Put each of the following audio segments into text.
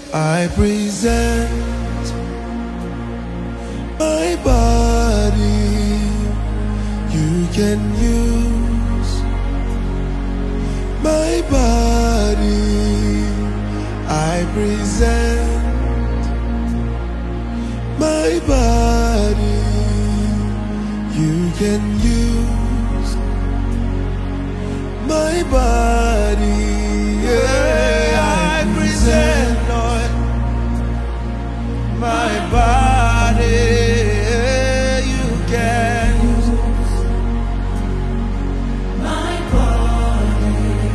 I present my body. You can use my body. I present my body. You can use my body. Yeah, I present, Lord, my body. You can use my body.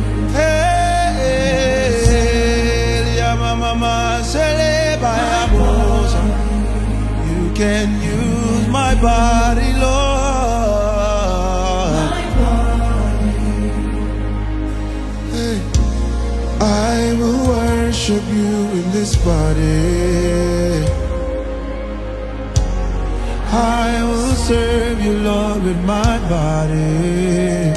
Hey, mama, you can use my body, Lord. My body. Hey. I will worship you in this body. I will serve you, Lord, with my body.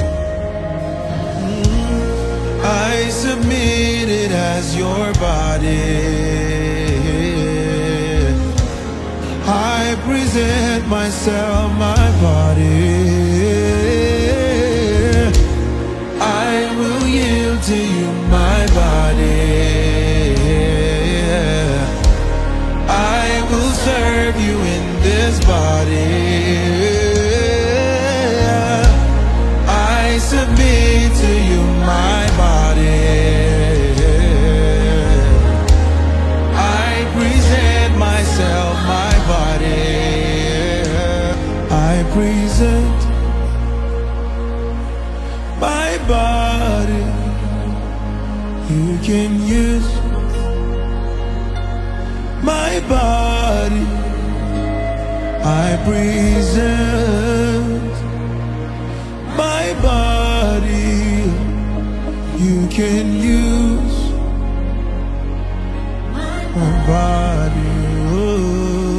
I submit it as your body. I present myself, my body. I will yield to you, my body. I will serve you in this body. I submit to you, my body. I present myself, my body. I present my body. You can use my body. I present my body. You can use my body. Oh.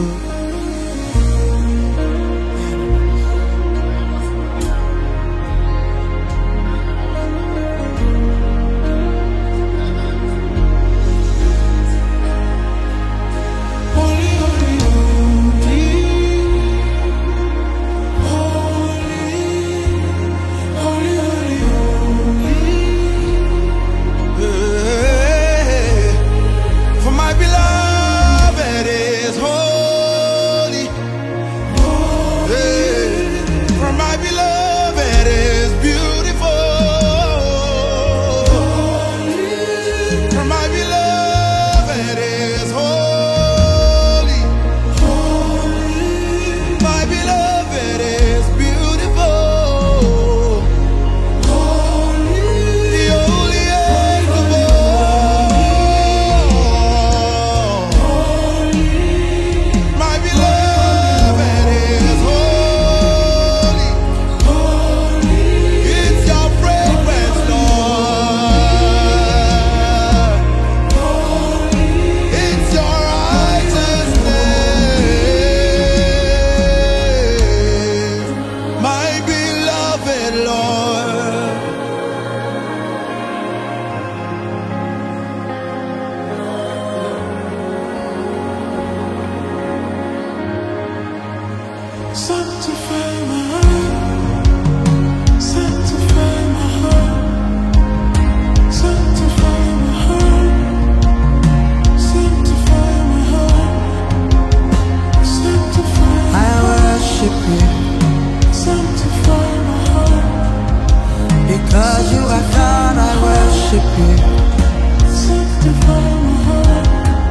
Sanctify my heart, sanctify my heart, sanctify my heart, sanctify my heart, sanctify my heart. I worship you, sanctify my heart, because you are God. I worship you, sanctify my heart,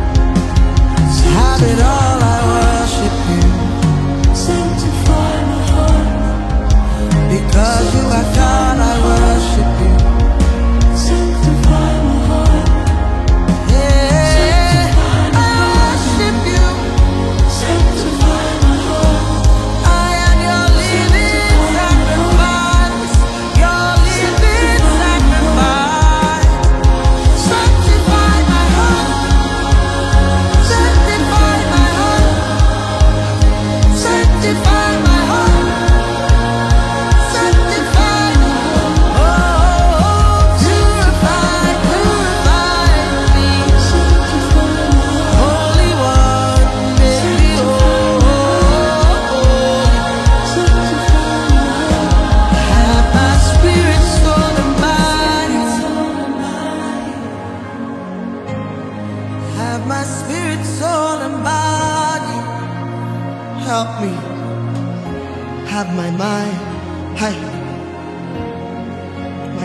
have it all. I worship you, sanctify my heart, because you are God. I worship you, sanctify my heart. Yeah, I worship you, sanctify my heart. I am your living sacrifice, your living sacrifice. Sanctify my heart, sanctify my heart.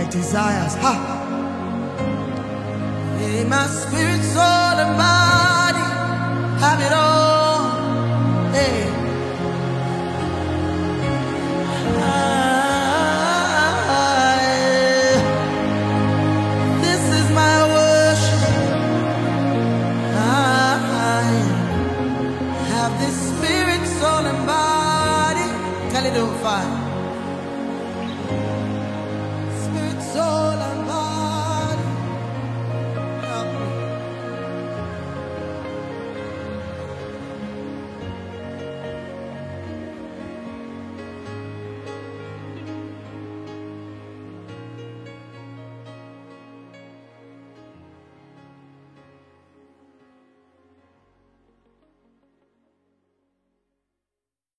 desires. Ha! In my spirit, soul, and body, have it all.